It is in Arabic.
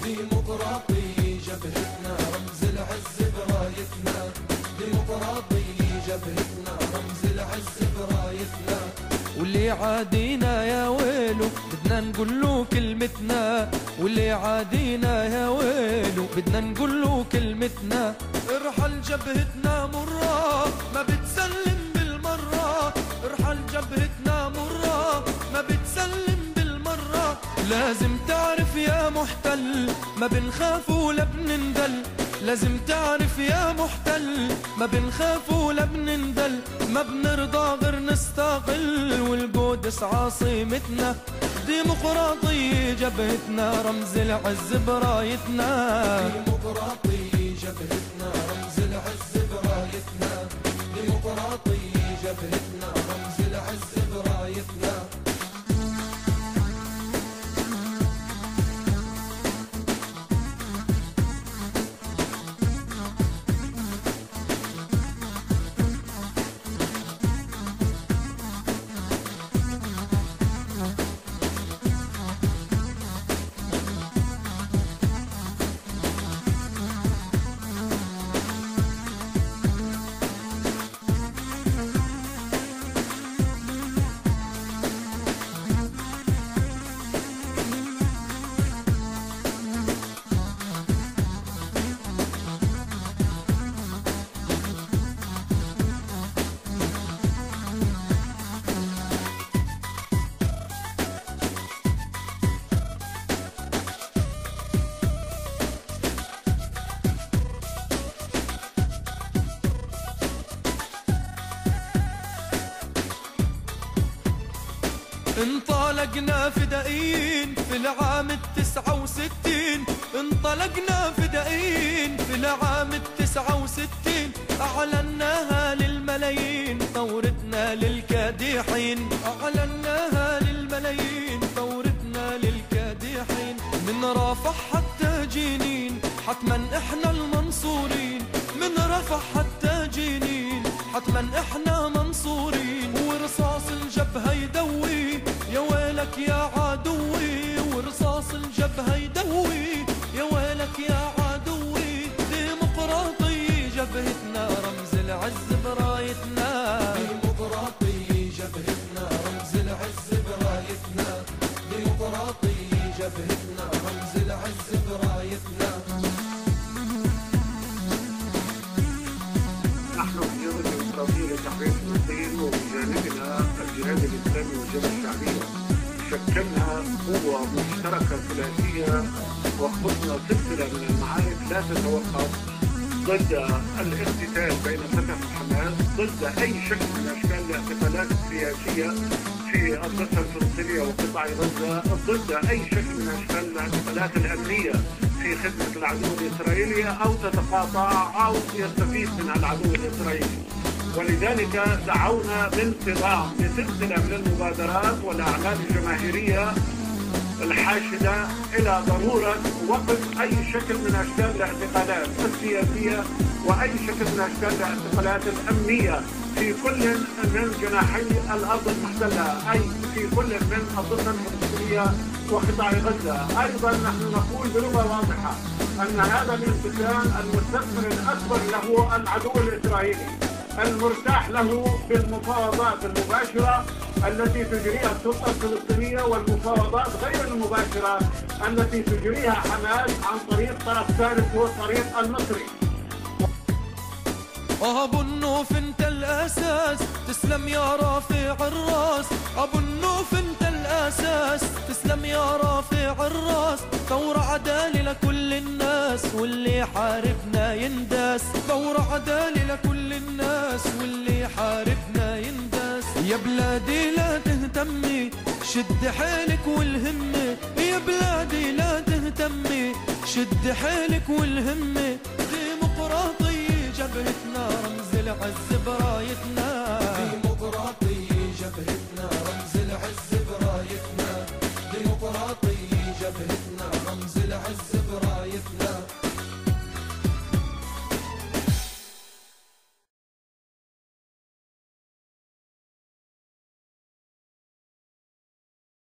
ديمقراطي جبهتنا رمز العز برايتنا، ديمقراطي جبهتنا رمز العز برايتنا. واللي عادينا يا ويلو بدنا نقول له كلمتنا، واللي عادينا يا ويلو بدنا نقول له كلمتنا. ارحل جبهتنا مرة ما بتسلم بالمرة، ارحل جبهتنا مرة ما بتسلم بالمرة. لازم تعرف يا محتل ما بنخاف ولا بنندل، لازم تعرف يا محتل ما بنخاف ولا بنندل. ما بنرضى غير نستقل والقدس عاصمتنا، ديمقراطي جبهتنا رمز العز برايتنا. ديمقراطي جبهتنا رمز العز برايتنا، ديمقراطي جبهتنا رمز العز برايتنا. انطلقنا فدائيين في العام 69، انطلقنا فدائيين في العام 69. أعلناها للملايين ثورتنا للكادحين، أعلناها للملايين ثورتنا للكادحين. من رافح حتى جنين حتما احنا المنصورين، من رافح حتى جنين حتما احنا منصورين. ورصاص الجبهة يدوي يا ويلك يا عدوي، ورصاص الجبهة يدوي يا ويلك يا عدوي. ديمقراطي جبهتنا رمز العز برايتنا، ديمقراطي جبهتنا رمز العز برايتنا، ديمقراطي جبهتنا رمز العز برايتنا. نحن في يوم الديمقراطية لتحرير فلسطين وبجانبنا الجهاد الإسلامي والجبهة الشعبية شكلنا قوة مشتركة ثلاثية وخضنا سلسلة من المعارك لا تتوقف ضد الاقتتال بين فتح وحماس، ضد أي شكل من أشكال الاعتقالات السياسية في الضفة الفلسطينية وقطاع غزة، ضد أي شكل من أشكال الاعتقالات الأمنية في خدمة العدو الإسرائيلي أو تتقاطع أو يستفيد منها العدو الإسرائيلي. ولذلك دعونا بانتظام لسلسلة من المبادرات والأعمال الجماهيرية الحاشدة إلى ضرورة وقف أي شكل من أشكال الاعتقالات السياسية وأي شكل من أشكال الاعتقالات الأمنية في كل من جناحي الأرض المحتلة، أي في كل من الضفة الفلسطينية وقطاع غزة. أيضا نحن نقول بلغة واضحة أن هذا الانقسام المستثمر الأكبر له العدو الإسرائيلي، المرتاح له بالمفاوضات المباشرة التي تجريها السلطة الفلسطينية والمفاوضات غير المباشرة التي تجريها حماس عن طريق طرف ثالث هو الطريق المصري. أبو النوف انت الأساس تسلم يا رافع الراس، أبو النوف انت الأساس تسلم يا رافع الراس. ثورة عدالة لكل الناس واللي حاربنا ينداس، ثورة عدالة لكل الناس واللي حاربنا ينداس. يا بلادي لا تهتمي شد حيلك والهمة، يا بلادي لا تهتمي شد حيلك والهمة. ديمقراطي جبهتنا رمز العز برايتنا، ديمقراطي جبهتنا رمز العز برايتنا، ديمقراطي جبهتنا